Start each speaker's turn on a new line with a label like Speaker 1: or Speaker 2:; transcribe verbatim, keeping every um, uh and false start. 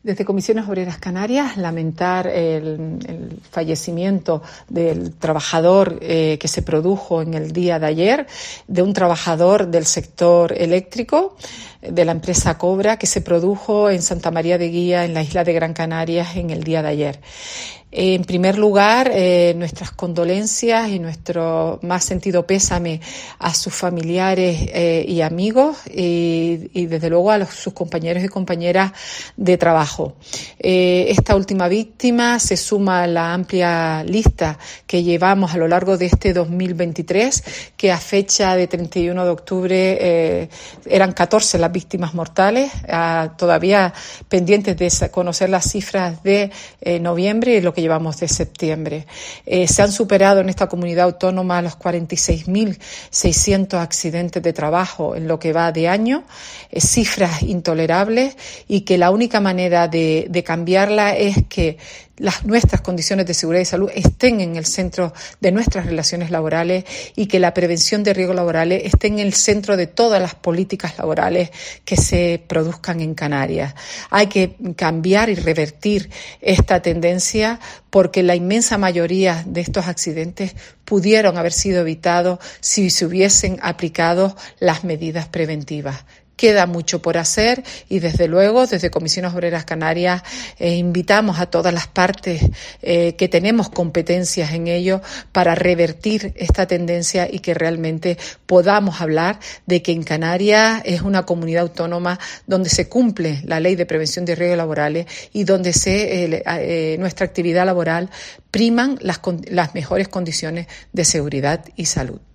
Speaker 1: Desde Comisiones Obreras Canarias, lamentar el, el fallecimiento del trabajador eh, que se produjo en el día de ayer, de un trabajador del sector eléctrico, de la empresa Cobra, que se produjo en Santa María de Guía, en la isla de Gran Canaria, en el día de ayer. En primer lugar, eh, nuestras condolencias y nuestro más sentido pésame a sus familiares eh, y amigos y, y desde luego a los, sus compañeros y compañeras de trabajo. Eh, esta última víctima se suma a la amplia lista que llevamos a lo largo de este dos mil veintitrés, que a fecha de treinta y uno de octubre eh, eran catorce las víctimas mortales, eh, todavía pendientes de conocer las cifras de eh, noviembre y lo que llevamos de septiembre. Eh, se han superado en esta comunidad autónoma los cuarenta y seis mil seiscientos accidentes de trabajo en lo que va de año, eh, cifras intolerables, y que la única manera de, de cambiarla es que las, nuestras condiciones de seguridad y salud estén en el centro de nuestras relaciones laborales y que la prevención de riesgos laborales esté en el centro de todas las políticas laborales que se produzcan en Canarias. Hay que cambiar y revertir esta tendencia porque la inmensa mayoría de estos accidentes pudieron haber sido evitados si se hubiesen aplicado las medidas preventivas. Queda mucho por hacer y, desde luego, desde Comisiones Obreras Canarias eh, invitamos a todas las partes eh, que tenemos competencias en ello para revertir esta tendencia y que realmente podamos hablar de que en Canarias es una comunidad autónoma donde se cumple la Ley de Prevención de Riesgos Laborales y donde se, eh, eh, nuestra actividad laboral priman las, las mejores condiciones de seguridad y salud.